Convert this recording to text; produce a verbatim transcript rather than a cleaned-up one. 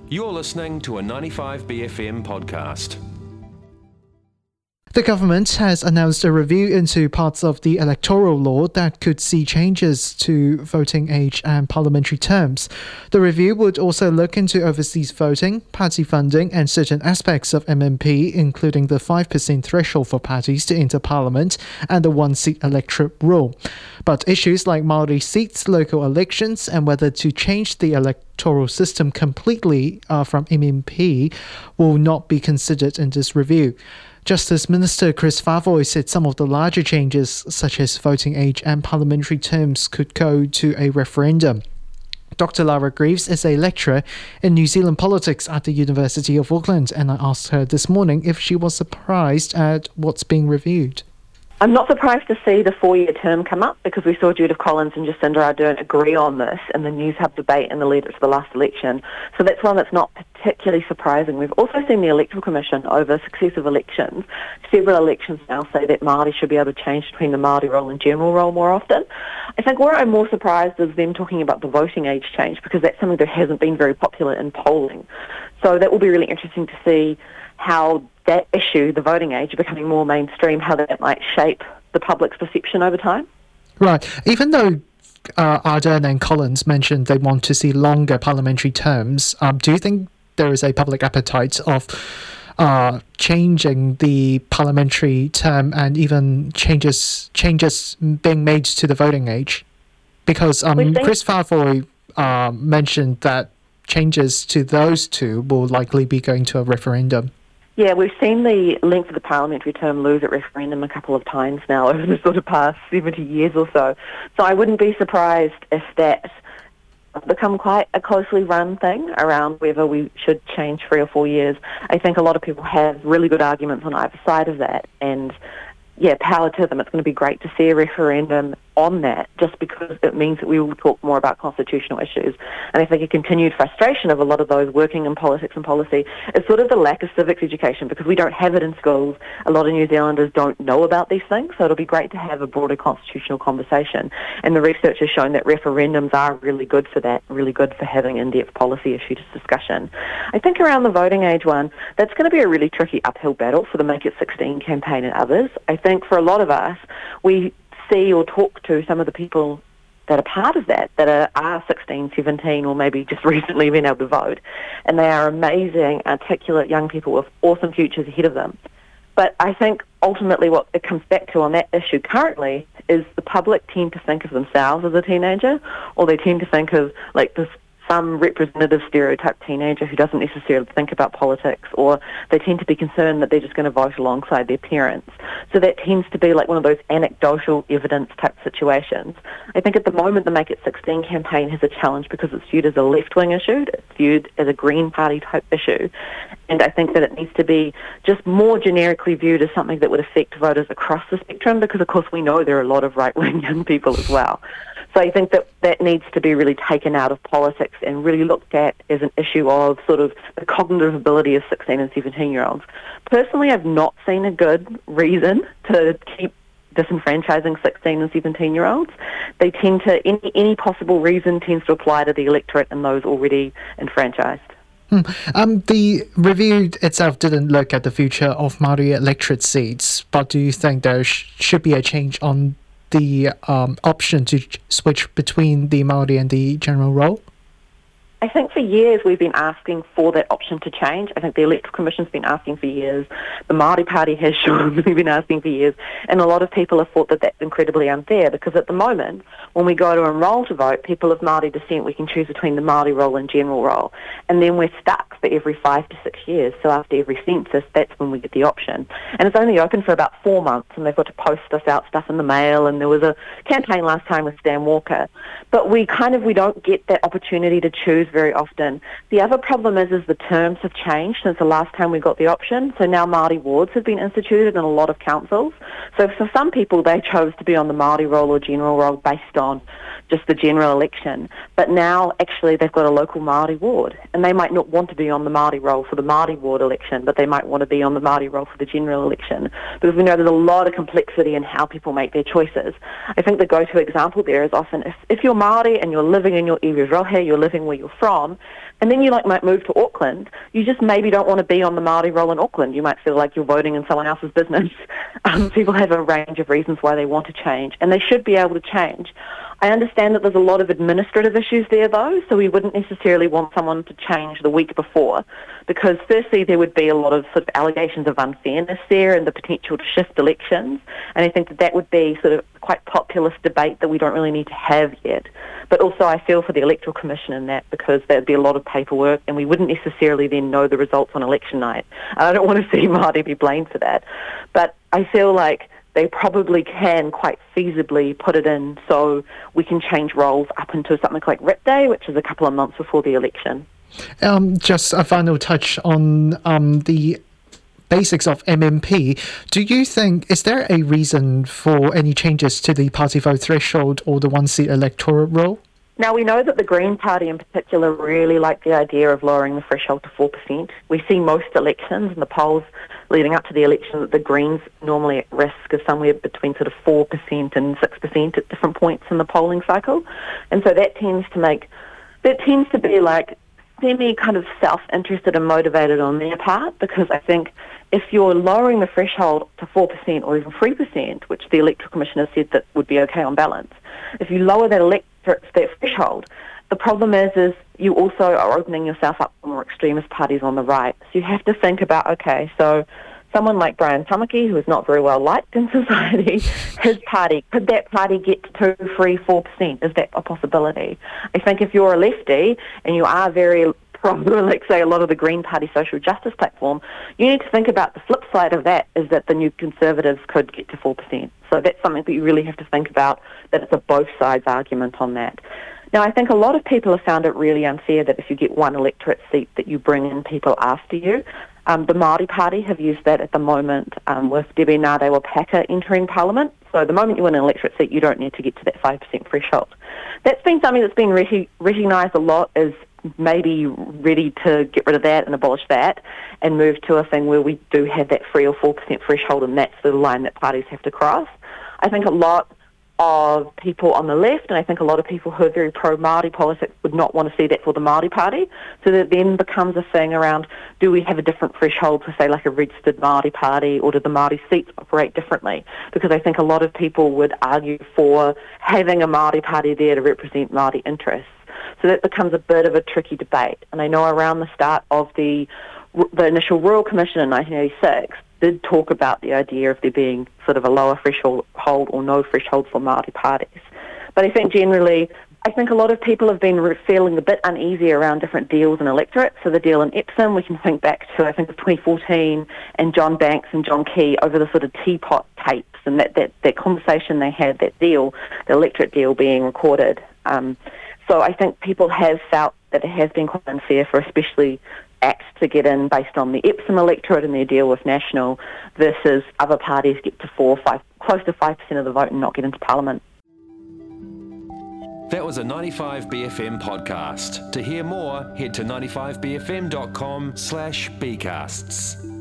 You're listening to a ninety-five B F M podcast. The government has announced a review into parts of the electoral law that could see changes to voting age and parliamentary terms. The review would also look into overseas voting, party funding and certain aspects of M M P, including the five percent threshold for parties to enter parliament and the one-seat electorate rule. But issues like Māori seats, local elections and whether to change the electoral system completely uh, from M M P will not be considered in this review. Justice Minister Chris Favoy said some of the larger changes, such as voting age and parliamentary terms, could go to a referendum. Doctor Lara Greaves is a lecturer in New Zealand politics at the University of Auckland, and I asked her this morning if she was surprised at what's being reviewed. I'm not surprised to see the four-year term come up because we saw Judith Collins and Jacinda Ardern agree on this in the News Hub debate in the lead up to the last election. So that's one that's not particularly surprising. We've also seen the Electoral Commission over successive elections. Several elections now say that Māori should be able to change between the Māori role and general role more often. I think where I'm more surprised is them talking about the voting age change because that's something that hasn't been very popular in polling. So that will be really interesting to see how that issue, the voting age, becoming more mainstream, how that might shape the public's perception over time. Right. Even though uh, Ardern and Collins mentioned they want to see longer parliamentary terms, um, do you think there is a public appetite of uh, changing the parliamentary term and even changes changes being made to the voting age? Because um, Chris Favoy uh, mentioned that changes to those two will likely be going to a referendum. Yeah, we've seen the length of the parliamentary term lose at referendum a couple of times now over the sort of past seventy years or so. So I wouldn't be surprised if that become quite a closely run thing around whether we should change three or four years. I think a lot of people have really good arguments on either side of that, and yeah, power to them. It's going to be great to see a referendum on that, just because it means that we will talk more about constitutional issues. And I think a continued frustration of a lot of those working in politics and policy is sort of the lack of civics education, because we don't have it in schools. A lot of New Zealanders don't know about these things, so it'll be great to have a broader constitutional conversation. And the research has shown that referendums are really good for that, really good for having in-depth policy issues discussion. I think around the voting age one, that's going to be a really tricky uphill battle for the Make It sixteen campaign and others. I think for a lot of us, we see or talk to some of the people that are part of that, that are, are sixteen, seventeen, or maybe just recently been able to vote, and they are amazing, articulate young people with awesome futures ahead of them. But I think ultimately what it comes back to on that issue currently is the public tend to think of themselves as a teenager, or they tend to think of like this some representative stereotype teenager who doesn't necessarily think about politics, or they tend to be concerned that they're just going to vote alongside their parents. So that tends to be like one of those anecdotal evidence type situations. I think at the moment the Make It sixteen campaign has a challenge because it's viewed as a left-wing issue, it's viewed as a Green Party type issue, and I think that it needs to be just more generically viewed as something that would affect voters across the spectrum, because of course we know there are a lot of right-wing young people as well. So I think that that needs to be really taken out of politics and really looked at as an issue of sort of the cognitive ability of sixteen and seventeen-year-olds. Personally, I've not seen a good reason to keep disenfranchising sixteen and seventeen-year-olds. They tend to, any, any possible reason tends to apply to the electorate and those already enfranchised. Hmm. Um, the review itself didn't look at the future of Māori electorate seats, but do you think there sh- should be a change on the um, option to switch between the Māori and the general role? I think for years we've been asking for that option to change. I think the Electoral Commission's been asking for years. The Māori Party has surely been asking for years. And a lot of people have thought that that's incredibly unfair, because at the moment, when we go to enrol to vote, people of Māori descent, we can choose between the Māori role and general role. And then we're stuck for every five to six years. So after every census, that's when we get the option. And it's only open for about four months, and they've got to post us out stuff in the mail. And there was a campaign last time with Stan Walker. But we kind of, we don't get that opportunity to choose very often. The other problem is, is the terms have changed since the last time we got the option. So now Māori wards have been instituted in a lot of councils. So for some people, they chose to be on the Māori role or general role based on just the general election. But now actually they've got a local Māori ward, and they might not want to be on the Māori roll for the Māori ward election, but they might want to be on the Māori roll for the general election, because we know there's a lot of complexity in how people make their choices. I think the go-to example there is often if, if you're Māori and you're living in your iwi rohe, you're living where you're from, and then you like might move to Auckland, you just maybe don't want to be on the Māori roll in Auckland. You might feel like you're voting in someone else's business. Um, people have a range of reasons why they want to change, and they should be able to change. I understand that there's a lot of administrative issues there, though, so we wouldn't necessarily want someone to change the week before, because firstly there would be a lot of sort of allegations of unfairness there and the potential to shift elections, and I think that that would be sort of quite populist debate that we don't really need to have yet. But also I feel for the Electoral Commission in that, because there would be a lot of paperwork and we wouldn't necessarily then know the results on election night. And I don't want to see Māori be blamed for that. But I feel like they probably can quite feasibly put it in so we can change roles up into something like R I P Day, which is a couple of months before the election. Um, just a final touch on um, the basics of M M P. Do you think, is there a reason for any changes to the party vote threshold or the one-seat electoral roll? Now, we know that the Green Party in particular really like the idea of lowering the threshold to four percent. We see most elections and the polls leading up to the election that the Greens normally at risk is somewhere between sort of four percent and six percent at different points in the polling cycle. And so that tends to make, that tends to be like semi kind of self-interested and motivated on their part, because I think if you're lowering the threshold to four percent or even three percent, which the Electoral Commission has said that would be okay on balance, if you lower that elect that threshold, the problem is is you also are opening yourself up for more extremist parties on the right. So you have to think about, okay, so someone like Brian Tamaki, who is not very well liked in society, his party, could that party get to two, three, four percent? Is that a possibility? I think if you're a lefty and you are very pro, like say a lot of the Green Party social justice platform, you need to think about the flip side of that is that the New Conservatives could get to four percent. So that's something that you really have to think about, that it's a both sides argument on that. Now, I think a lot of people have found it really unfair that if you get one electorate seat that you bring in people after you. Um, the Māori Party have used that at the moment um, with Debbie Ngārewa-Packer entering Parliament. So the moment you win an electorate seat, you don't need to get to that five percent threshold. That's been something that's been rec- recognised a lot as maybe ready to get rid of that and abolish that and move to a thing where we do have that three or four percent threshold, and that's the line that parties have to cross. I think a lot of people on the left, and I think a lot of people who are very pro-Māori politics would not want to see that for the Māori Party. So that then becomes a thing around, do we have a different threshold for, say, like a registered Māori Party, or do the Māori seats operate differently? Because I think a lot of people would argue for having a Māori Party there to represent Māori interests. So that becomes a bit of a tricky debate. And I know around the start of the the initial Royal Commission in nineteen eighty-six did talk about the idea of there being sort of a lower threshold or no threshold for Māori parties. But I think generally, I think a lot of people have been re- feeling a bit uneasy around different deals and electorates. So the deal in Epsom, we can think back to, I think, twenty fourteen, and John Banks and John Key over the sort of teapot tapes, and that, that, that conversation they had, that deal, the electorate deal being recorded. Um, so I think people have felt that it has been quite unfair for especially ACT to get in based on the Epsom electorate and their deal with National, versus other parties get to four, five, close to five percent of the vote and not get into Parliament. That was a ninety-five B F M podcast. To hear more, head to ninety-five b f m dot com slash bcasts.